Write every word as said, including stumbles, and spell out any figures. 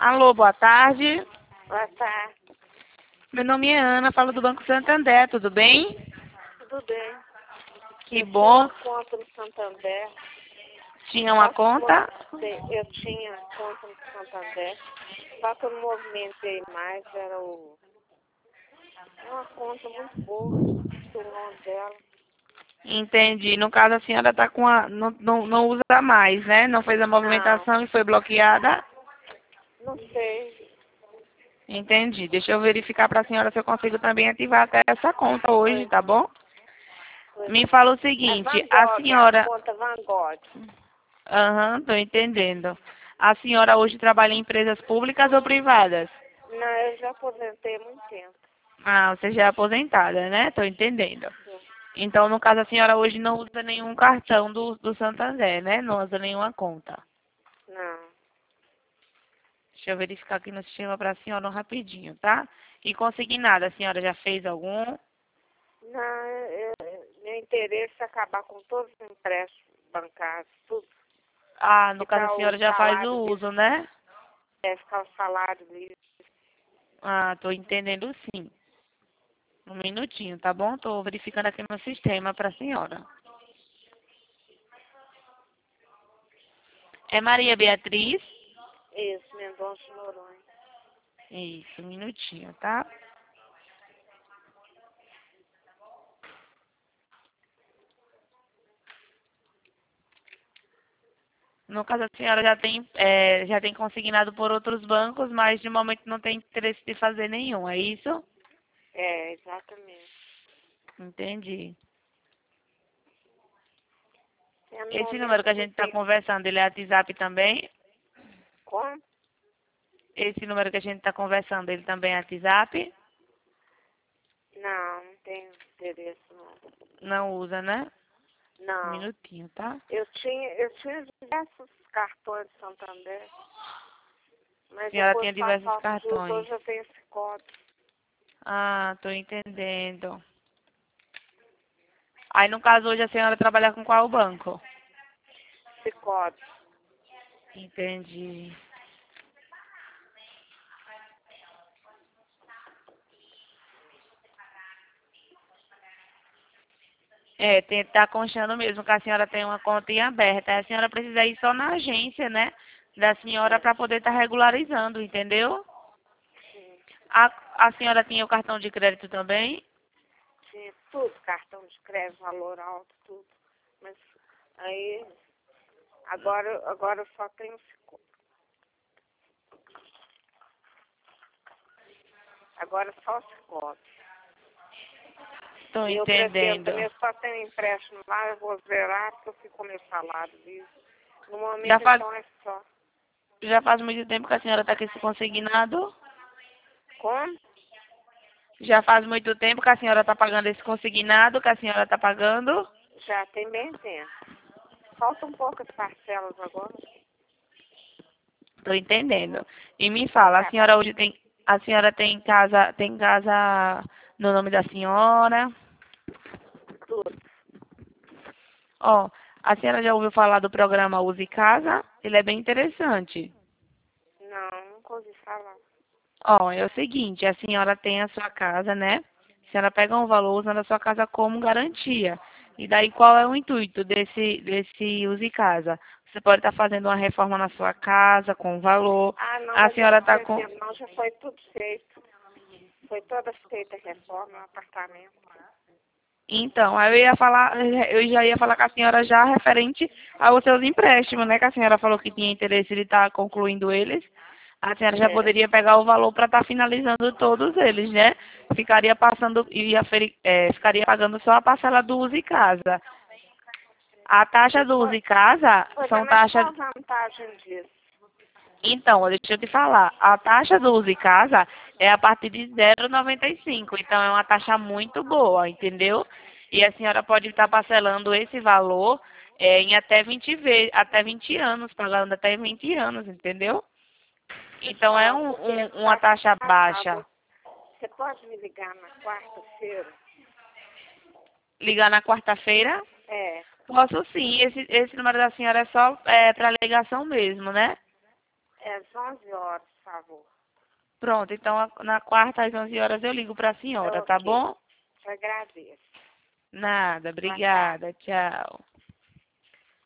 Alô, boa tarde. Boa tarde. Meu nome é Ana, falo do Banco Santander, tudo bem? Tudo bem. Que eu bom. tinha uma conta no Santander. Tinha uma Só que conta? mo- Eu tinha conta no Santander. Só que eu não movimentei mais. Era o... uma conta muito boa. O nome dela. Entendi. No caso, a senhora tá com a... não, não, não usa mais, né? Não fez a Não, movimentação e foi bloqueada? não sei. Entendi. Deixa eu verificar para a senhora se eu consigo também ativar até essa conta hoje, Foi, tá bom? foi. Me fala o É seguinte, Van a Gogh, a senhora... conta Van Gogh. Aham, tô entendendo. A senhora hoje trabalha em empresas públicas ou privadas? Não, eu já aposentei há muito tempo. Ah, você já é aposentada, né? Tô entendendo. Sim. Então, no caso, a senhora hoje não usa nenhum cartão do, do Santander, né? Não usa nenhuma conta. Não. Deixa eu verificar aqui no sistema para a senhora rapidinho, tá? E consignado, a senhora já fez algum? Não, eu- eu- meu interesse é acabar com todos os empréstimos bancários, tudo. Ah, no caso, a Ficar o senhora já faz salário o livre, uso, né? é, ficar o salário livre. Ah, tô entendendo sim. Um minutinho, tá bom? Tô verificando aqui no sistema para a senhora. É Maria Beatriz? Isso, Mendonça de Noronha. Isso, um minutinho, tá? No caso, a senhora já tem, é, já tem consignado por outros bancos, mas de momento não tem interesse de fazer nenhum, é isso? É, exatamente. Entendi. É, no Esse número momento que a eu não gente está tenho conversando, ele é WhatsApp também? como. Esse número que a gente está conversando, ele também é WhatsApp? Não, não tenho interesse não. Não usa, né? Um Não. minutinho, tá? Eu tinha, eu tinha diversos cartões de Santander, A mas senhora depois tinha diversos passar os juros, cartões. hoje eu tenho esse código. Ah, tô entendendo. Aí, no caso, hoje a senhora trabalha com qual banco? Esse código. Entendi. É, tem, tá constando mesmo que a senhora tem uma conta em aberta. A senhora precisa ir só na agência, né? Da senhora É, para poder estar regularizando, entendeu? sim. A, a senhora tinha o cartão de crédito também? Tinha tudo, cartão de crédito, valor alto, tudo. Mas aí, agora, agora eu só tenho esse código. Agora só esse código. Estou E eu pretendo entendendo. também, eu só tenho empréstimo lá, eu vou zerar porque eu fico com meu salário livre. No Já momento, faz, então, é só. já faz muito tempo que a senhora está com esse consignado? Como? Já faz muito tempo que a senhora está pagando esse consignado, que a senhora está pagando? Já tem bem tempo. Faltam poucas parcelas agora. Estou entendendo. E me Pra fala, a acabar. senhora hoje tem, a senhora tem casa, tem casa no nome da senhora? Tudo. Ó, a senhora já ouviu falar do programa Use Casa? Ele é bem interessante. Não, nunca ouvi falar. Ó, é o seguinte, a senhora tem a sua casa, né? A senhora pega um valor usando a sua casa como garantia. E daí qual é o intuito desse, desse Use Casa? Você pode estar fazendo uma reforma na sua casa com valor. Ah, não, A mas eu senhora não está com. pretendo, não. Já foi tudo feito. Foi toda feita a reforma no apartamento. Então, aí eu ia falar, eu já ia falar com a senhora já referente aos seus empréstimos, né? Que a senhora falou que tinha interesse de estar concluindo eles. A senhora já É. poderia pegar o valor para estar finalizando todos eles, né? Ficaria passando, ia, feri- é, ficaria pagando só a parcela do Use Casa. A taxa E do qual, Use Casa pois é, são mas taxas. qual a vantagem disso? Então, deixa eu te falar. A taxa do Use Casa é a partir de zero vírgula noventa e cinco. Então, é uma taxa muito boa, entendeu? E a senhora pode estar parcelando esse valor é, em até vinte vezes, até vinte anos, pagando até vinte anos, entendeu? Então, é Pessoal, um, porque um- uma tá taxa baixa. atrasado. Você pode me ligar na quarta-feira? Ligar na quarta-feira? É, Posso sim. Esse, esse número da senhora é só é, para ligação mesmo, né? é, às onze horas, por favor. Pronto, então a- na quarta às onze horas eu ligo para a senhora, tá Ok. bom? Eu agradeço. Nada, Boa tarde. obrigada, tchau.